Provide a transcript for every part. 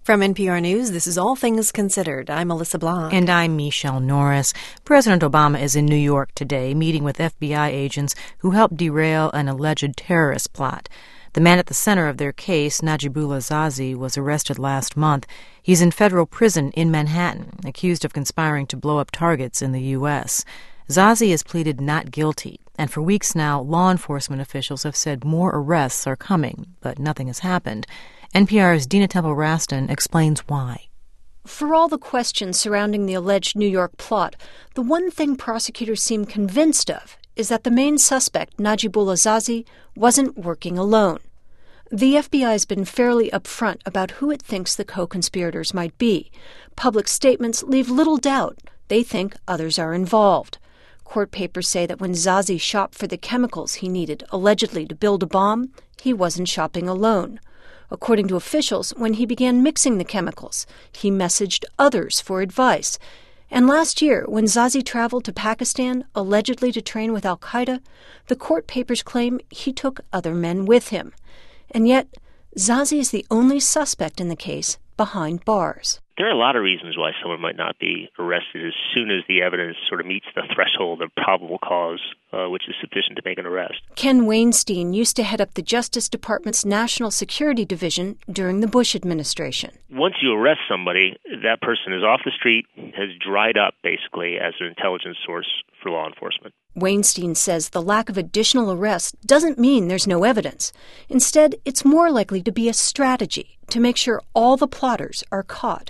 From NPR News, this is All Things Considered. I'm Melissa Blanc. And I'm Michelle Norris. President Obama is in New York today, meeting with FBI agents who helped derail an alleged terrorist plot. The man at the center of their case, Najibullah Zazi, was arrested last month. He's in federal prison in Manhattan, accused of conspiring to blow up targets in the U.S. Zazi has pleaded not guilty, and for weeks now, law enforcement officials have said more arrests are coming, but nothing has happened. NPR's Dina Temple-Raston explains why. For all the questions surrounding the alleged New York plot, the one thing prosecutors seem convinced of is that the main suspect, Najibullah Zazi, wasn't working alone. The FBI has been fairly upfront about who it thinks the co-conspirators might be. Public statements leave little doubt they think others are involved. Court papers say that when Zazi shopped for the chemicals he needed, allegedly to build a bomb, he wasn't shopping alone. According to officials, when he began mixing the chemicals, he messaged others for advice. And last year, when Zazi traveled to Pakistan, allegedly to train with al-Qaeda, the court papers claim he took other men with him. And yet, Zazi is the only suspect in the case behind bars. There are a lot of reasons why someone might not be arrested as soon as the evidence sort of meets the threshold of probable cause, which is sufficient to make an arrest. Ken Weinstein used to head up the Justice Department's National Security Division during the Bush administration. Once you arrest somebody, that person is off the street, has dried up, basically, as an intelligence source for law enforcement. Weinstein says the lack of additional arrests doesn't mean there's no evidence. Instead, it's more likely to be a strategy to make sure all the plotters are caught.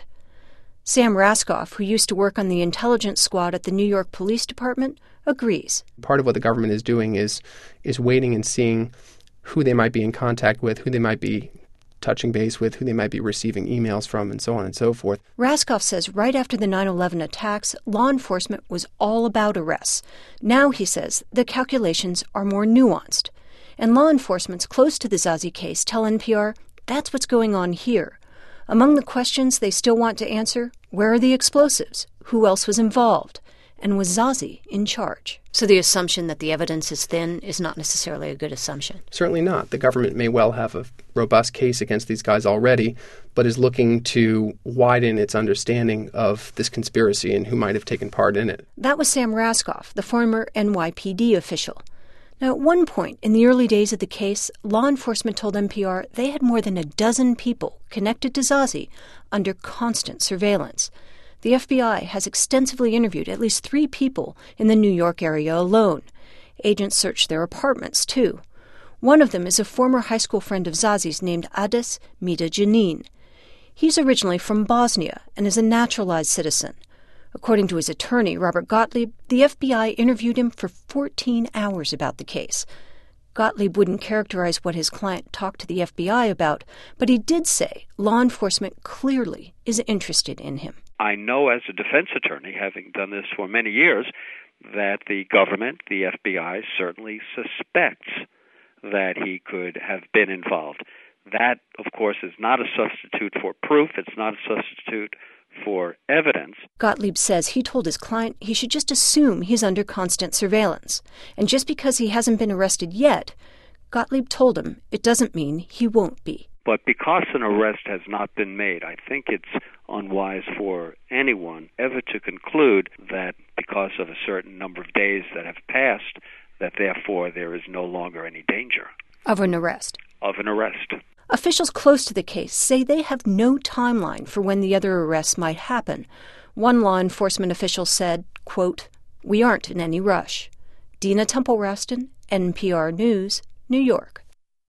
Sam Raskoff, who used to work on the intelligence squad at the New York Police Department, agrees. Part of what the government is doing is waiting and seeing who they might be in contact with, who they might be touching base with, who they might be receiving emails from, and so on and so forth. Raskoff says right after the 9/11 attacks, law enforcement was all about arrests. Now, he says, the calculations are more nuanced. And law enforcement's close to the Zazi case tell NPR that's what's going on here. Among the questions they still want to answer, where are the explosives? Who else was involved? And was Zazi in charge? So the assumption that the evidence is thin is not necessarily a good assumption. Certainly not. The government may well have a robust case against these guys already, but is looking to widen its understanding of this conspiracy and who might have taken part in it. That was Sam Raskoff, the former NYPD official. Now, at one point in the early days of the case, law enforcement told NPR they had more than a dozen people connected to Zazi under constant surveillance. The FBI has extensively interviewed at least 3 people in the New York area alone. Agents searched their apartments, too. One of them is a former high school friend of Zazi's named Adis Mida-Janin. He's originally from Bosnia and is a naturalized citizen. According to his attorney, Robert Gottlieb, the FBI interviewed him for 14 hours about the case. Gottlieb wouldn't characterize what his client talked to the FBI about, but he did say law enforcement clearly is interested in him. I know as a defense attorney, having done this for many years, that the government, the FBI, certainly suspects that he could have been involved. That, of course, is not a substitute for proof. It's not a substitute for evidence. Gottlieb says he told his client he should just assume he's under constant surveillance. And just because he hasn't been arrested yet, Gottlieb told him it doesn't mean he won't be. But because an arrest has not been made, I think it's unwise for anyone ever to conclude that because of a certain number of days that have passed, that therefore there is no longer any danger. Of an arrest. Of an arrest. Officials close to the case say they have no timeline for when the other arrests might happen. One law enforcement official said, quote, "We aren't in any rush." Dina Temple-Raston, NPR News, New York.